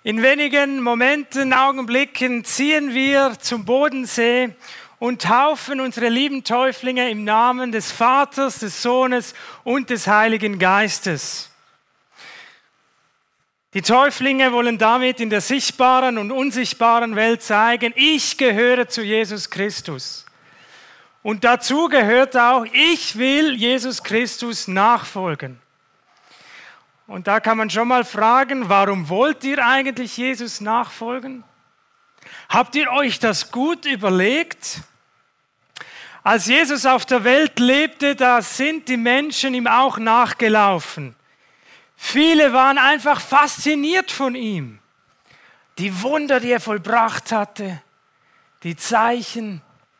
In wenigen Momenten, Augenblicken ziehen wir zum Bodensee und taufen unsere lieben Täuflinge im Namen des Vaters, des Sohnes und des Heiligen Geistes. Die Täuflinge wollen damit in der sichtbaren und unsichtbaren Welt zeigen, ich gehöre zu Jesus Christus. Und dazu gehört auch, ich will Jesus Christus nachfolgen. Und da kann man schon mal fragen, warum wollt ihr eigentlich Jesus nachfolgen? Habt ihr euch das gut überlegt? Als Jesus auf der Welt lebte, da sind die Menschen ihm auch nachgelaufen. Viele waren einfach fasziniert von ihm. Die Wunder, die er vollbracht hatte, die Zeichen.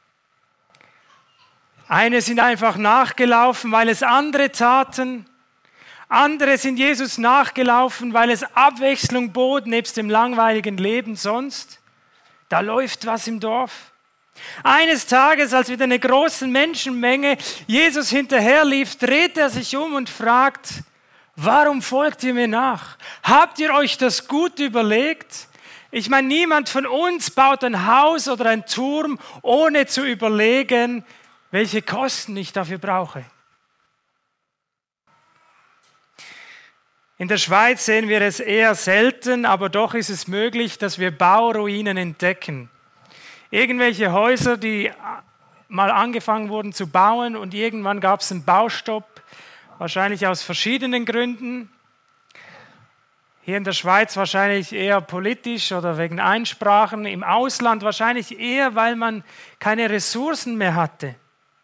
Einige sind einfach nachgelaufen, weil es andere taten. Andere sind Jesus nachgelaufen, weil es Abwechslung bot, nebst dem langweiligen Leben sonst. Da läuft was im Dorf. Eines Tages, als wieder eine große Menschenmenge Jesus hinterherlief, dreht er sich um und fragt, warum folgt ihr mir nach? Habt ihr euch das gut überlegt? Ich meine, niemand von uns baut ein Haus oder einen Turm, ohne zu überlegen, welche Kosten ich dafür brauche. In der Schweiz sehen wir es eher selten, aber doch ist es möglich, dass wir Bauruinen entdecken. Irgendwelche Häuser, die mal angefangen wurden zu bauen und irgendwann gab es einen Baustopp, wahrscheinlich aus verschiedenen Gründen. Hier in der Schweiz wahrscheinlich eher politisch oder wegen Einsprachen, im Ausland wahrscheinlich eher, weil man keine Ressourcen mehr hatte.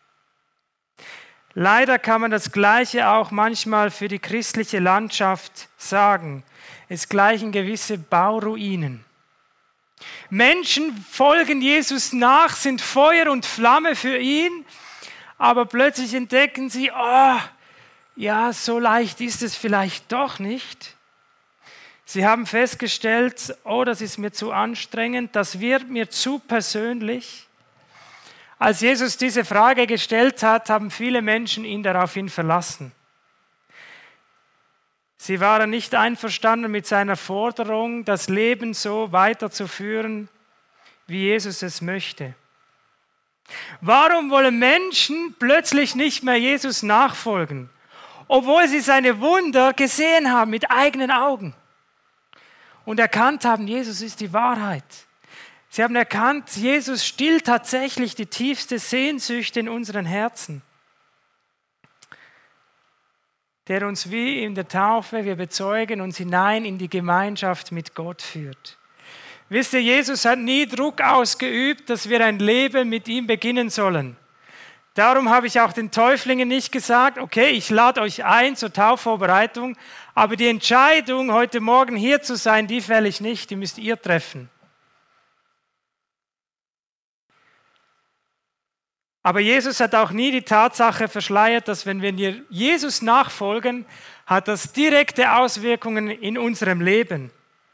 Leider kann man das Gleiche auch manchmal für die christliche Landschaft sagen. Es gleichen gewisse Bauruinen. Menschen folgen Jesus nach, sind Feuer und Flamme für ihn, aber plötzlich entdecken sie, ja, so leicht ist es vielleicht doch nicht. Sie haben festgestellt, das ist mir zu anstrengend, das wird mir zu persönlich. Als Jesus diese Frage gestellt hat, haben viele Menschen ihn daraufhin verlassen. Sie waren nicht einverstanden mit seiner Forderung, das Leben so weiterzuführen, wie Jesus es möchte. Warum wollen Menschen plötzlich nicht mehr Jesus nachfolgen, obwohl sie seine Wunder gesehen haben mit eigenen Augen und erkannt haben, Jesus ist die Wahrheit? Sie haben erkannt, Jesus stillt tatsächlich die tiefste Sehnsucht in unseren Herzen, der uns wie in der Taufe, wir bezeugen, uns hinein in die Gemeinschaft mit Gott führt. Wisst ihr, Jesus hat nie Druck ausgeübt, dass wir ein Leben mit ihm beginnen sollen. Darum habe ich auch den Täuflingen nicht gesagt, okay, ich lade euch ein zur Taufvorbereitung, aber die Entscheidung, heute Morgen hier zu sein, die fälle ich nicht, die müsst ihr treffen. Aber Jesus hat auch nie die Tatsache verschleiert, dass wenn wir Jesus nachfolgen, hat das direkte Auswirkungen in unserem Leben.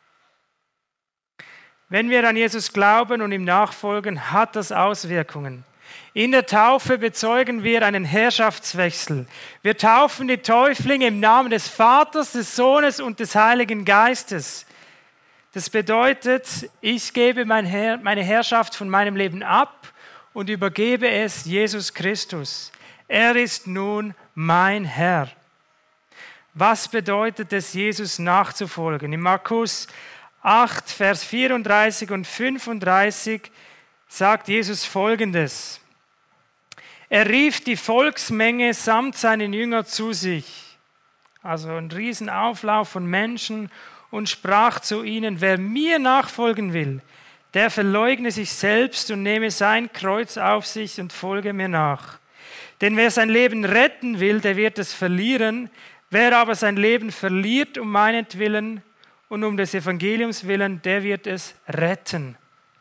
Wenn wir an Jesus glauben und ihm nachfolgen, hat das Auswirkungen. In der Taufe bezeugen wir einen Herrschaftswechsel. Wir taufen die Täuflinge im Namen des Vaters, des Sohnes und des Heiligen Geistes. Das bedeutet, ich gebe meine Herrschaft von meinem Leben ab und übergebe es Jesus Christus. Er ist nun mein Herr. Was bedeutet es, Jesus nachzufolgen? In Markus 8, Vers 34 und 35 sagt Jesus Folgendes. Er rief die Volksmenge samt seinen Jüngern zu sich. Also ein Riesenauflauf von Menschen und sprach zu ihnen, wer mir nachfolgen will, der verleugne sich selbst und nehme sein Kreuz auf sich und folge mir nach. Denn wer sein Leben retten will, der wird es verlieren. Wer aber sein Leben verliert um meinetwillen und um des Evangeliums willen, der wird es retten.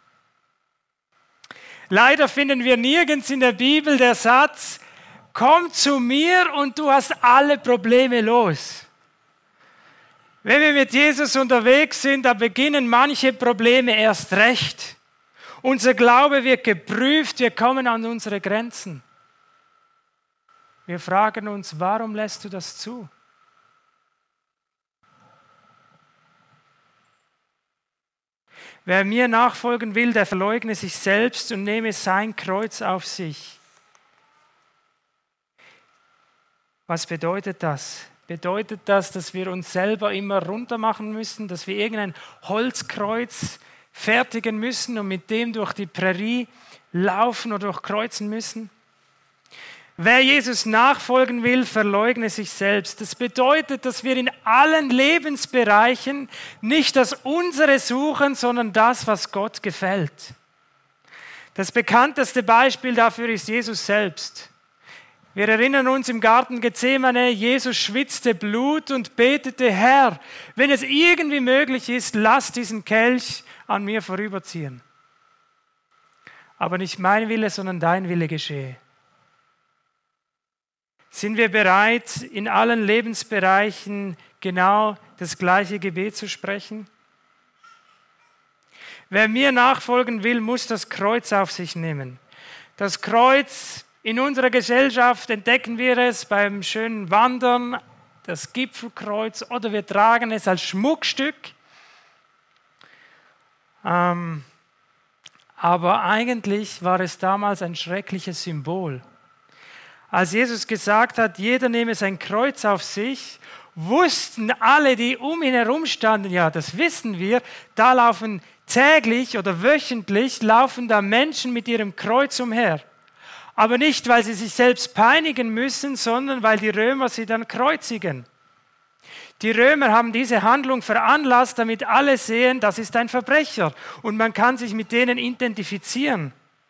Leider finden wir nirgends in der Bibel der Satz, komm zu mir und du hast alle Probleme los. Wenn wir mit Jesus unterwegs sind, da beginnen manche Probleme erst recht. Unser Glaube wird geprüft, wir kommen an unsere Grenzen. Wir fragen uns, warum lässt du das zu? Wer mir nachfolgen will, der verleugne sich selbst und nehme sein Kreuz auf sich. Was bedeutet das? Bedeutet das, dass wir uns selber immer runter machen müssen, dass wir irgendein Holzkreuz fertigen müssen und mit dem durch die Prärie laufen oder durchkreuzen müssen? Wer Jesus nachfolgen will, verleugne sich selbst. Das bedeutet, dass wir in allen Lebensbereichen nicht das Unsere suchen, sondern das, was Gott gefällt. Das bekannteste Beispiel dafür ist Jesus selbst. Wir erinnern uns im Garten Gethsemane, Jesus schwitzte Blut und betete, Herr, wenn es irgendwie möglich ist, lass diesen Kelch an mir vorüberziehen. Aber nicht mein Wille, sondern dein Wille geschehe. Sind wir bereit, in allen Lebensbereichen genau das gleiche Gebet zu sprechen? Wer mir nachfolgen will, muss das Kreuz auf sich nehmen. Das Kreuz, in unserer Gesellschaft entdecken wir es beim schönen Wandern, das Gipfelkreuz, oder wir tragen es als Schmuckstück. Aber eigentlich war es damals ein schreckliches Symbol. Als Jesus gesagt hat, jeder nehme sein Kreuz auf sich, wussten alle, die um ihn herum standen, ja, das wissen wir, da laufen täglich oder wöchentlich laufen da Menschen mit ihrem Kreuz umher. Aber nicht, weil sie sich selbst peinigen müssen, sondern weil die Römer sie dann kreuzigen. Die Römer haben diese Handlung veranlasst, damit alle sehen, das ist ein Verbrecher und man kann sich mit denen identifizieren.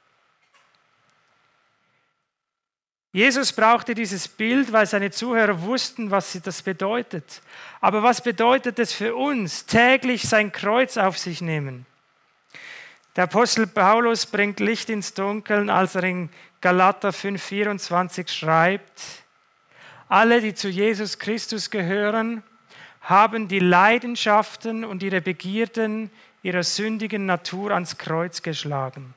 Jesus brauchte dieses Bild, weil seine Zuhörer wussten, was das bedeutet. Aber was bedeutet es für uns, täglich sein Kreuz auf sich nehmen? Der Apostel Paulus bringt Licht ins Dunkeln, als er in Galater 5,24 schreibt, alle, die zu Jesus Christus gehören, haben die Leidenschaften und ihre Begierden ihrer sündigen Natur ans Kreuz geschlagen.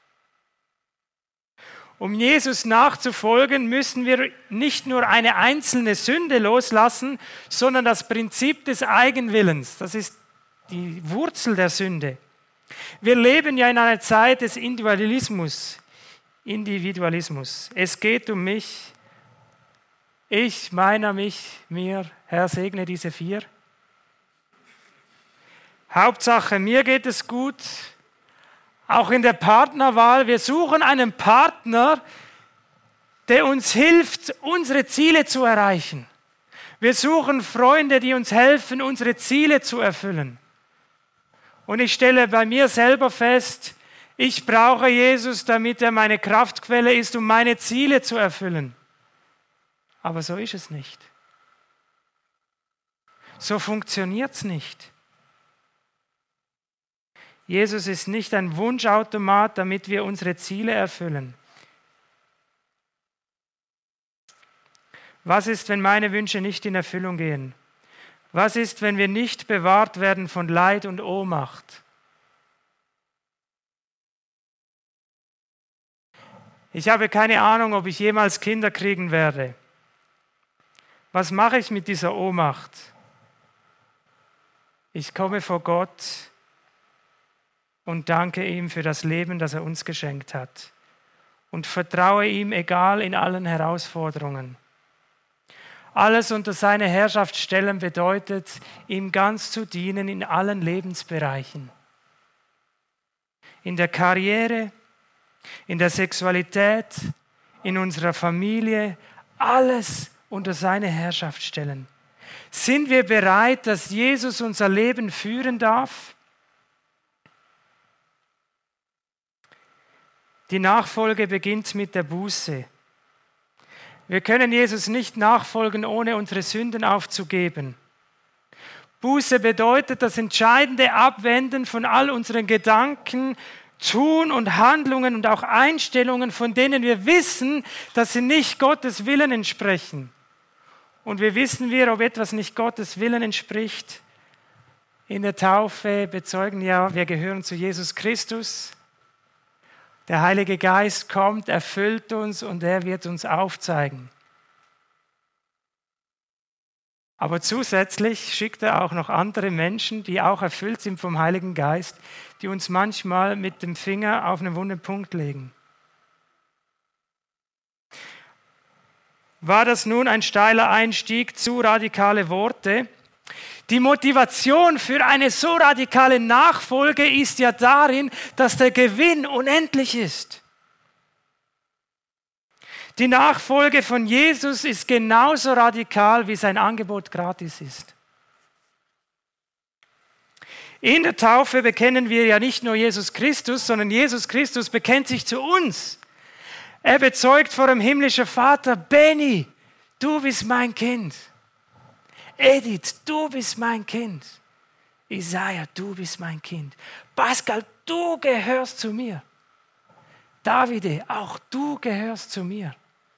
Um Jesus nachzufolgen, müssen wir nicht nur eine einzelne Sünde loslassen, sondern das Prinzip des Eigenwillens. Das ist die Wurzel der Sünde. Wir leben ja in einer Zeit des Individualismus. Es geht um mich, ich, meiner, mich, mir. Herr, segne diese 4. Hauptsache, mir geht es gut. Auch in der Partnerwahl, wir suchen einen Partner, der uns hilft, unsere Ziele zu erreichen. Wir suchen Freunde, die uns helfen, unsere Ziele zu erfüllen. Und ich stelle bei mir selber fest, ich brauche Jesus, damit er meine Kraftquelle ist, um meine Ziele zu erfüllen. Aber so ist es nicht. So funktioniert es nicht. Jesus ist nicht ein Wunschautomat, damit wir unsere Ziele erfüllen. Was ist, wenn meine Wünsche nicht in Erfüllung gehen? Was ist, wenn wir nicht bewahrt werden von Leid und Ohnmacht? Ich habe keine Ahnung, ob ich jemals Kinder kriegen werde. Was mache ich mit dieser Ohnmacht? Ich komme vor Gott und danke ihm für das Leben, das er uns geschenkt hat. Und vertraue ihm, egal in allen Herausforderungen. Alles unter seine Herrschaft stellen bedeutet, ihm ganz zu dienen in allen Lebensbereichen. In der Karriere, in der Sexualität, in unserer Familie, alles unter seine Herrschaft stellen. Sind wir bereit, dass Jesus unser Leben führen darf? Die Nachfolge beginnt mit der Buße. Wir können Jesus nicht nachfolgen, ohne unsere Sünden aufzugeben. Buße bedeutet das entscheidende Abwenden von all unseren Gedanken, Tun und Handlungen und auch Einstellungen, von denen wir wissen, dass sie nicht Gottes Willen entsprechen. Und wie wissen wir, ob etwas nicht Gottes Willen entspricht? In der Taufe bezeugen ja, wir gehören zu Jesus Christus. Der Heilige Geist kommt, erfüllt uns und er wird uns aufzeigen. Aber zusätzlich schickt er auch noch andere Menschen, die auch erfüllt sind vom Heiligen Geist, die uns manchmal mit dem Finger auf einen wunden Punkt legen. War das nun ein steiler Einstieg, zu radikale Worte? Die Motivation für eine so radikale Nachfolge ist ja darin, dass der Gewinn unendlich ist. Die Nachfolge von Jesus ist genauso radikal, wie sein Angebot gratis ist. In der Taufe bekennen wir ja nicht nur Jesus Christus, sondern Jesus Christus bekennt sich zu uns. Er bezeugt vor dem himmlischen Vater: Benny, du bist mein Kind. Edith, du bist mein Kind. Isaiah, du bist mein Kind. Pascal, du gehörst zu mir. Davide, auch du gehörst zu mir.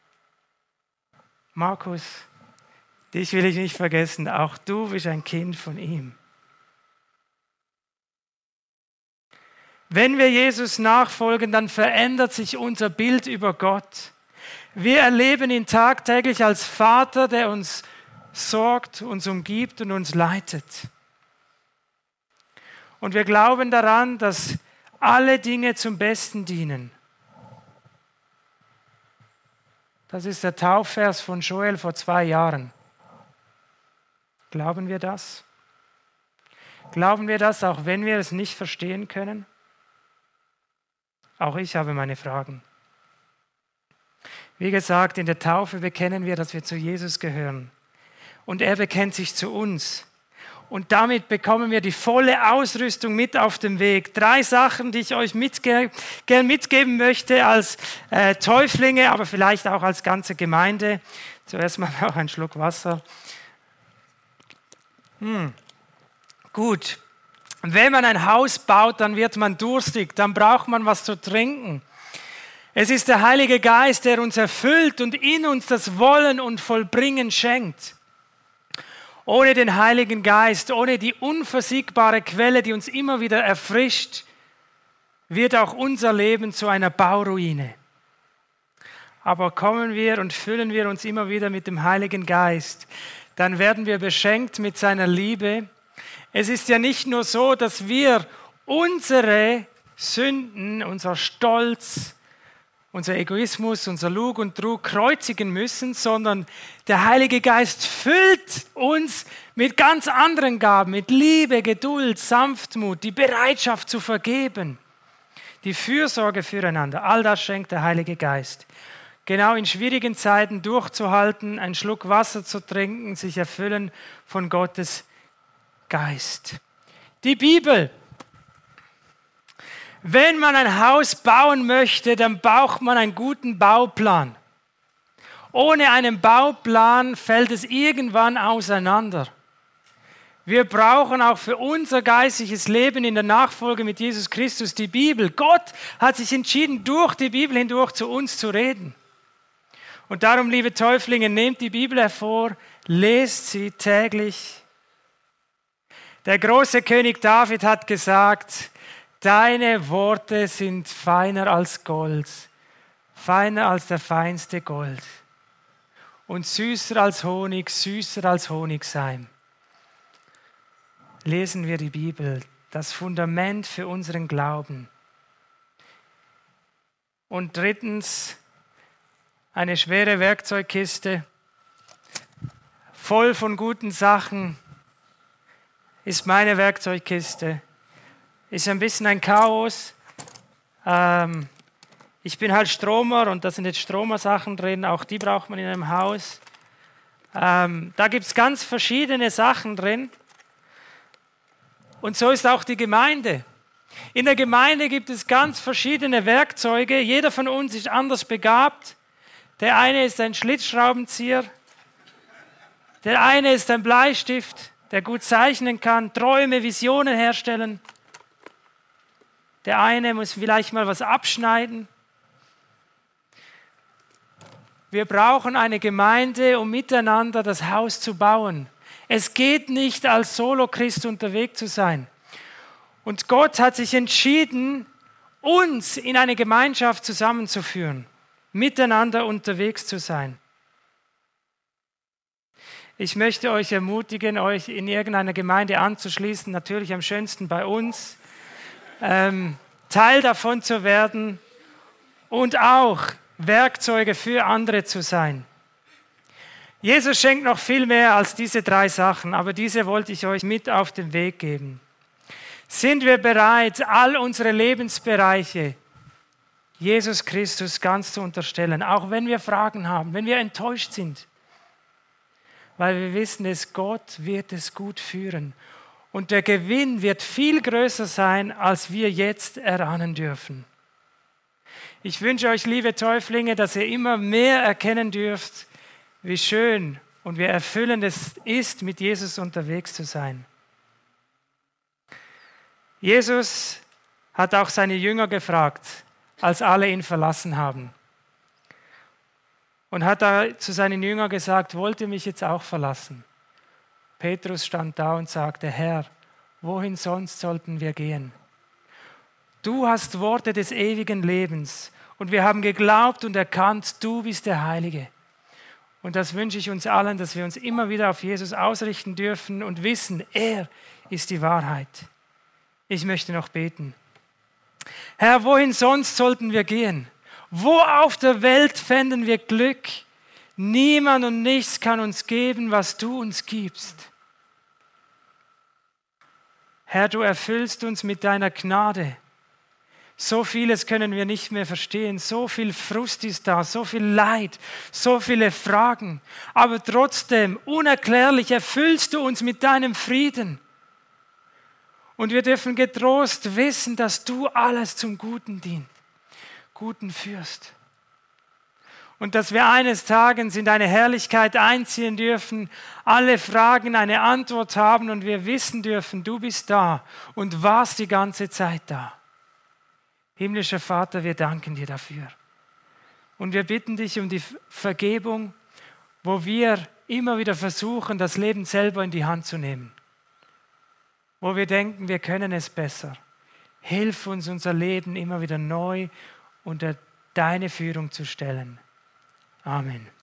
Markus, dich will ich nicht vergessen, auch du bist ein Kind von ihm. Wenn wir Jesus nachfolgen, dann verändert sich unser Bild über Gott. Wir erleben ihn tagtäglich als Vater, der uns sorgt, uns umgibt und uns leitet. Und wir glauben daran, dass alle Dinge zum Besten dienen. Das ist der Taufvers von Joel vor 2 Jahren. Glauben wir das? Glauben wir das, auch wenn wir es nicht verstehen können? Auch ich habe meine Fragen. Wie gesagt, in der Taufe bekennen wir, dass wir zu Jesus gehören. Und er bekennt sich zu uns. Und damit bekommen wir die volle Ausrüstung mit auf dem Weg. 3 Sachen, die ich euch gern mitgeben möchte als Täuflinge, aber vielleicht auch als ganze Gemeinde. Zuerst mal auch einen Schluck Wasser. Gut. Wenn man ein Haus baut, dann wird man durstig, dann braucht man was zu trinken. Es ist der Heilige Geist, der uns erfüllt und in uns das Wollen und Vollbringen schenkt. Ohne den Heiligen Geist, ohne die unversiegbare Quelle, die uns immer wieder erfrischt, wird auch unser Leben zu einer Bauruine. Aber kommen wir und füllen wir uns immer wieder mit dem Heiligen Geist, dann werden wir beschenkt mit seiner Liebe. Es ist ja nicht nur so, dass wir unsere Sünden, unser Stolz, unser Egoismus, unser Lug und Trug kreuzigen müssen, sondern der Heilige Geist füllt uns mit ganz anderen Gaben, mit Liebe, Geduld, Sanftmut, die Bereitschaft zu vergeben, die Fürsorge füreinander. All das schenkt der Heilige Geist. Genau in schwierigen Zeiten durchzuhalten, einen Schluck Wasser zu trinken, sich erfüllen von Gottes Geist. Die Bibel. Wenn man ein Haus bauen möchte, dann braucht man einen guten Bauplan. Ohne einen Bauplan fällt es irgendwann auseinander. Wir brauchen auch für unser geistliches Leben in der Nachfolge mit Jesus Christus die Bibel. Gott hat sich entschieden, durch die Bibel hindurch zu uns zu reden. Und darum, liebe Täuflinge, nehmt die Bibel hervor, lest sie täglich. Der große König David hat gesagt: Deine Worte sind feiner als Gold, feiner als der feinste Gold und süßer als Honigseim. Lesen wir die Bibel, das Fundament für unseren Glauben. Und 3. eine schwere Werkzeugkiste, voll von guten Sachen, ist meine Werkzeugkiste. Ist ein bisschen ein Chaos. Ich bin halt Stromer und da sind jetzt Stromersachen drin, auch die braucht man in einem Haus. Da gibt es ganz verschiedene Sachen drin. Und so ist auch die Gemeinde. In der Gemeinde gibt es ganz verschiedene Werkzeuge. Jeder von uns ist anders begabt. Der eine ist ein Schlitzschraubenzieher. Der eine ist ein Bleistift, der gut zeichnen kann, Träume, Visionen herstellen. Der eine muss vielleicht mal was abschneiden. Wir brauchen eine Gemeinde, um miteinander das Haus zu bauen. Es geht nicht, als Solo-Christ unterwegs zu sein. Und Gott hat sich entschieden, uns in eine Gemeinschaft zusammenzuführen, miteinander unterwegs zu sein. Ich möchte euch ermutigen, euch in irgendeiner Gemeinde anzuschließen, natürlich am schönsten bei uns, Teil davon zu werden und auch Werkzeuge für andere zu sein. Jesus schenkt noch viel mehr als diese 3 Sachen, aber diese wollte ich euch mit auf den Weg geben. Sind wir bereit, all unsere Lebensbereiche Jesus Christus ganz zu unterstellen, auch wenn wir Fragen haben, wenn wir enttäuscht sind? Weil wir wissen, Gott wird es gut führen. Und der Gewinn wird viel größer sein, als wir jetzt erahnen dürfen. Ich wünsche euch, liebe Täuflinge, dass ihr immer mehr erkennen dürft, wie schön und wie erfüllend es ist, mit Jesus unterwegs zu sein. Jesus hat auch seine Jünger gefragt, als alle ihn verlassen haben. Und hat da zu seinen Jüngern gesagt, wollt ihr mich jetzt auch verlassen? Petrus stand da und sagte, Herr, wohin sonst sollten wir gehen? Du hast Worte des ewigen Lebens und wir haben geglaubt und erkannt, du bist der Heilige. Und das wünsche ich uns allen, dass wir uns immer wieder auf Jesus ausrichten dürfen und wissen, er ist die Wahrheit. Ich möchte noch beten. Herr, wohin sonst sollten wir gehen? Wo auf der Welt fänden wir Glück? Niemand und nichts kann uns geben, was du uns gibst. Herr, du erfüllst uns mit deiner Gnade. So vieles können wir nicht mehr verstehen. So viel Frust ist da, so viel Leid, so viele Fragen. Aber trotzdem, unerklärlich erfüllst du uns mit deinem Frieden. Und wir dürfen getrost wissen, dass du alles zum Guten dient, Guten führst. Und dass wir eines Tages in deine Herrlichkeit einziehen dürfen, alle Fragen eine Antwort haben und wir wissen dürfen, du bist da und warst die ganze Zeit da. Himmlischer Vater, wir danken dir dafür. Und wir bitten dich um die Vergebung, wo wir immer wieder versuchen, das Leben selber in die Hand zu nehmen. Wo wir denken, wir können es besser. Hilf uns, unser Leben immer wieder neu unter deine Führung zu stellen. Amen.